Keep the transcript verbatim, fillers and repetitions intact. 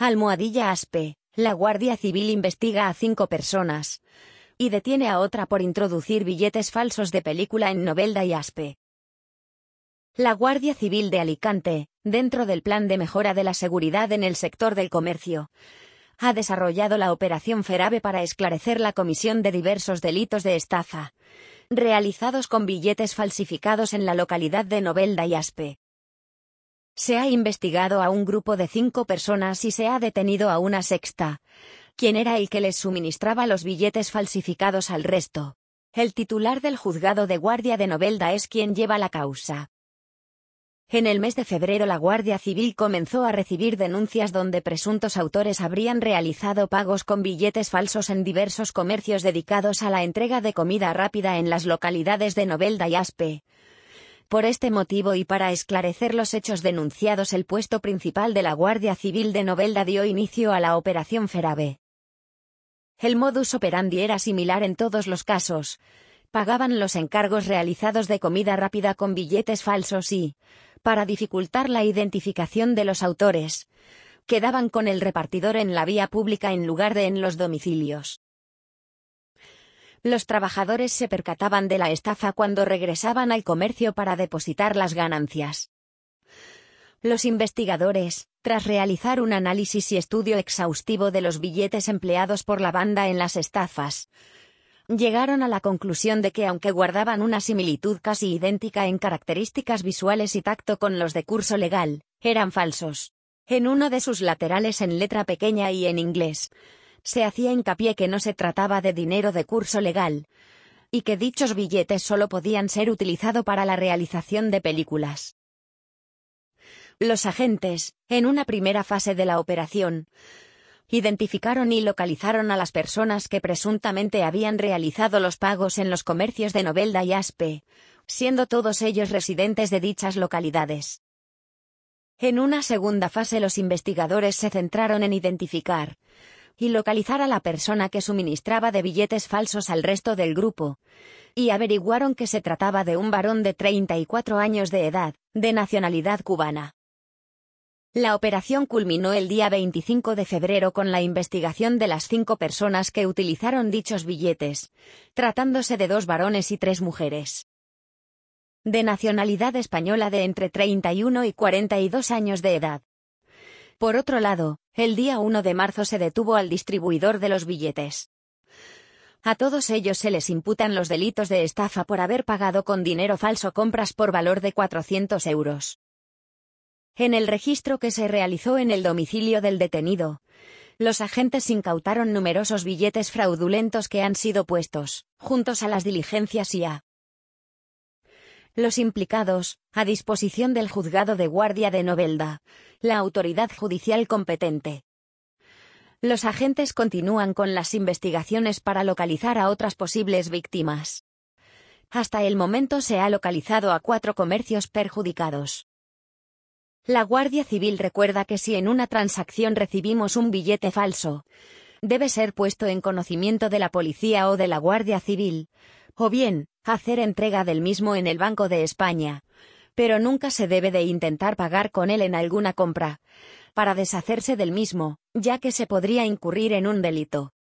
Almohadilla Aspe, la Guardia Civil investiga a cinco personas y detiene a otra por introducir billetes falsos de película en Novelda y Aspe. La Guardia Civil de Alicante, dentro del plan de mejora de la seguridad en el sector del comercio, ha desarrollado la Operación Ferabe para esclarecer la comisión de diversos delitos de estafa realizados con billetes falsificados en la localidad de Novelda y Aspe. Se ha investigado a un grupo de cinco personas y se ha detenido a una sexta, quien era el que les suministraba los billetes falsificados al resto. El titular del juzgado de guardia de Novelda es quien lleva la causa. En el mes de febrero la Guardia Civil comenzó a recibir denuncias donde presuntos autores habrían realizado pagos con billetes falsos en diversos comercios dedicados a la entrega de comida rápida en las localidades de Novelda y Aspe. Por este motivo y para esclarecer los hechos denunciados, el puesto principal de la Guardia Civil de Novelda dio inicio a la Operación Ferabe. El modus operandi era similar en todos los casos. Pagaban los encargos realizados de comida rápida con billetes falsos y, para dificultar la identificación de los autores, quedaban con el repartidor en la vía pública en lugar de en los domicilios. Los trabajadores se percataban de la estafa cuando regresaban al comercio para depositar las ganancias. Los investigadores, tras realizar un análisis y estudio exhaustivo de los billetes empleados por la banda en las estafas, llegaron a la conclusión de que aunque guardaban una similitud casi idéntica en características visuales y tacto con los de curso legal, eran falsos. En uno de sus laterales en letra pequeña y en inglés, se hacía hincapié que no se trataba de dinero de curso legal, y que dichos billetes solo podían ser utilizados para la realización de películas. Los agentes, en una primera fase de la operación, identificaron y localizaron a las personas que presuntamente habían realizado los pagos en los comercios de Novelda y Aspe, siendo todos ellos residentes de dichas localidades. En una segunda fase los investigadores se centraron en identificar y localizar a la persona que suministraba de billetes falsos al resto del grupo, y averiguaron que se trataba de un varón de treinta y cuatro años de edad, de nacionalidad cubana. La operación culminó el día veinticinco de febrero con la investigación de las cinco personas que utilizaron dichos billetes, tratándose de dos varones y tres mujeres. De nacionalidad española de entre treinta y uno y cuarenta y dos años de edad. Por otro lado, el día uno de marzo se detuvo al distribuidor de los billetes. A todos ellos se les imputan los delitos de estafa por haber pagado con dinero falso compras por valor de cuatrocientos euros. En el registro que se realizó en el domicilio del detenido, los agentes incautaron numerosos billetes fraudulentos que han sido puestos, juntos a las diligencias y a los implicados, a disposición del juzgado de guardia de Novelda, la autoridad judicial competente. Los agentes continúan con las investigaciones para localizar a otras posibles víctimas. Hasta el momento se ha localizado a cuatro comercios perjudicados. La Guardia Civil recuerda que si en una transacción recibimos un billete falso, debe ser puesto en conocimiento de la policía o de la Guardia Civil, o bien, hacer entrega del mismo en el Banco de España, pero nunca se debe de intentar pagar con él en alguna compra, para deshacerse del mismo, ya que se podría incurrir en un delito.